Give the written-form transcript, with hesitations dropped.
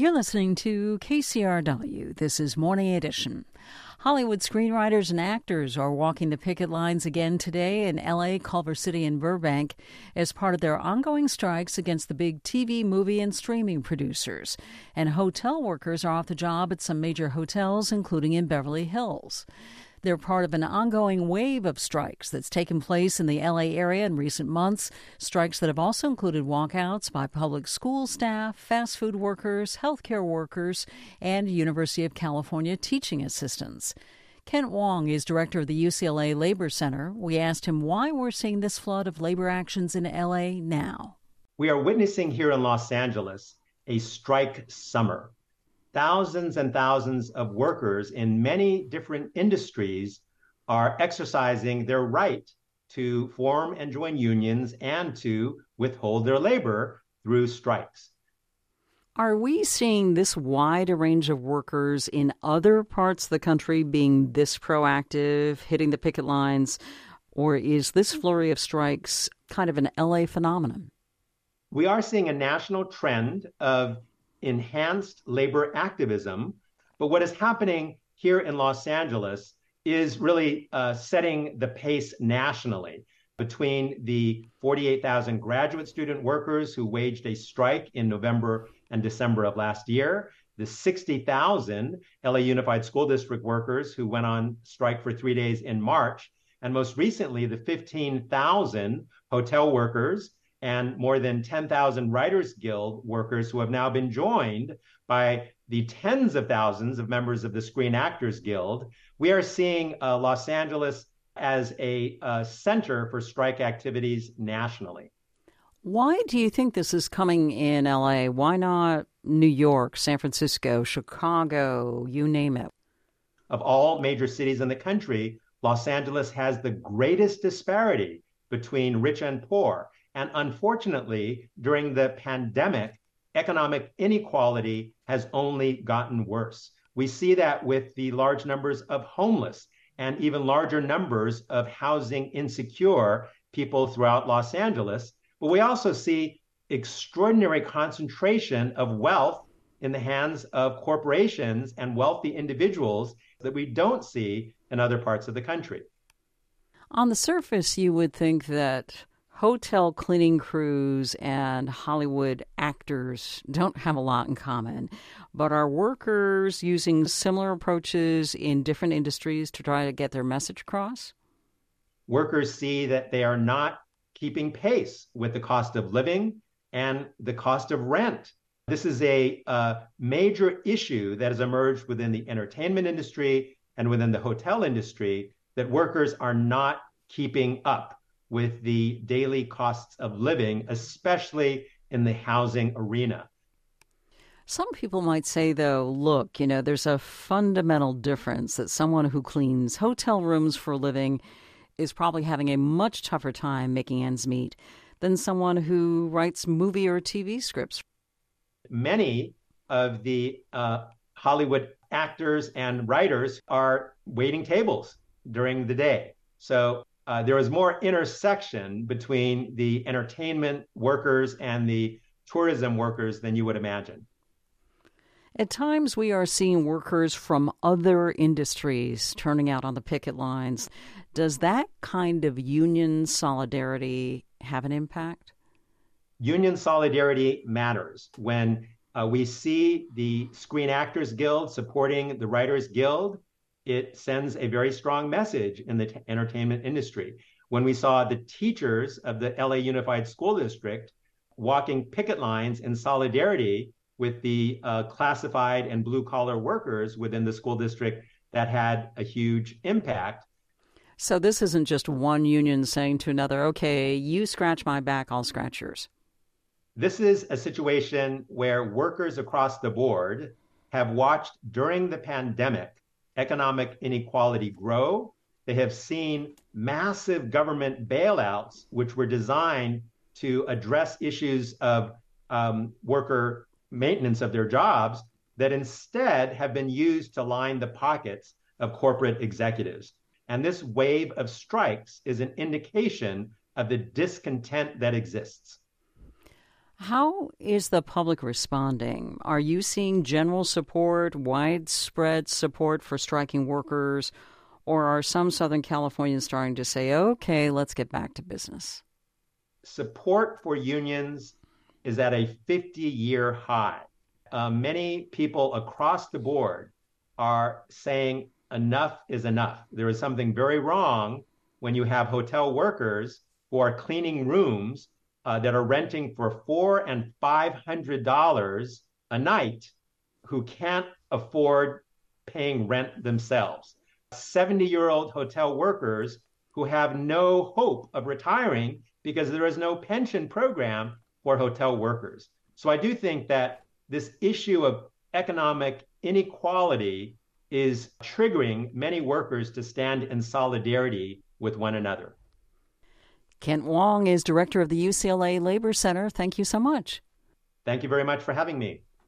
You're listening to KCRW. This is Morning Edition. Hollywood screenwriters and actors are walking the picket lines again today in L.A., Culver City, and Burbank as part of their ongoing strikes against the big TV, movie, and streaming producers. And hotel workers are off the job at some major hotels, including in Beverly Hills. They're part of an ongoing wave of strikes that's taken place in the L.A. area in recent months, strikes that have also included walkouts by public school staff, fast food workers, healthcare workers, and University of California teaching assistants. Kent Wong is director of the UCLA Labor Center. We asked him why we're seeing this flood of labor actions in L.A. now. We are witnessing here in Los Angeles a strike summer. Thousands and thousands of workers in many different industries are exercising their right to form and join unions and to withhold their labor through strikes. Are we seeing this wide a range of workers in other parts of the country being this proactive, hitting the picket lines, or is this flurry of strikes kind of an LA phenomenon? We are seeing a national trend of enhanced labor activism, but what is happening here in Los Angeles is really setting the pace nationally between the 48,000 graduate student workers who waged a strike in November and December of last year, the 60,000 LA Unified School District workers who went on strike for 3 days in March, and most recently the 15,000 hotel workers and more than 10,000 Writers Guild workers who have now been joined by the tens of thousands of members of the Screen Actors Guild. We are seeing Los Angeles as a center for strike activities nationally. Why do you think this is coming in LA? Why not New York, San Francisco, Chicago, you name it? Of all major cities in the country, Los Angeles has the greatest disparity between rich and poor. And unfortunately, during the pandemic, economic inequality has only gotten worse. We see that with the large numbers of homeless and even larger numbers of housing insecure people throughout Los Angeles. But we also see extraordinary concentration of wealth in the hands of corporations and wealthy individuals that we don't see in other parts of the country. On the surface, you would think that hotel cleaning crews and Hollywood actors don't have a lot in common, but are workers using similar approaches in different industries to try to get their message across? Workers see that they are not keeping pace with the cost of living and the cost of rent. This is a major issue that has emerged within the entertainment industry and within the hotel industry, that workers are not keeping up with the daily costs of living, especially in the housing arena. Some people might say, though, look, there's a fundamental difference that someone who cleans hotel rooms for a living is probably having a much tougher time making ends meet than someone who writes movie or TV scripts. Many of the Hollywood actors and writers are waiting tables during the day. So there is more intersection between the entertainment workers and the tourism workers than you would imagine. At times, we are seeing workers from other industries turning out on the picket lines. Does that kind of union solidarity have an impact? Union solidarity matters. When we see the Screen Actors Guild supporting the Writers Guild, it sends a very strong message in the entertainment industry. When we saw the teachers of the LA Unified School District walking picket lines in solidarity with the classified and blue-collar workers within the school district, that had a huge impact. So this isn't just one union saying to another, okay, you scratch my back, I'll scratch yours. This is a situation where workers across the board have watched during the pandemic economic inequality grow. They have seen massive government bailouts, which were designed to address issues of worker maintenance of their jobs, that instead have been used to line the pockets of corporate executives. And this wave of strikes is an indication of the discontent that exists. How is the public responding? Are you seeing general support, widespread support for striking workers, or are some Southern Californians starting to say, okay, let's get back to business? Support for unions is at a 50-year high. Many people across the board are saying enough is enough. There is something very wrong when you have hotel workers who are cleaning rooms that are renting for $400 and $500 a night who can't afford paying rent themselves. 70-year-old hotel workers who have no hope of retiring because there is no pension program for hotel workers. So I do think that this issue of economic inequality is triggering many workers to stand in solidarity with one another. Kent Wong is director of the UCLA Labor Center. Thank you so much. Thank you very much for having me.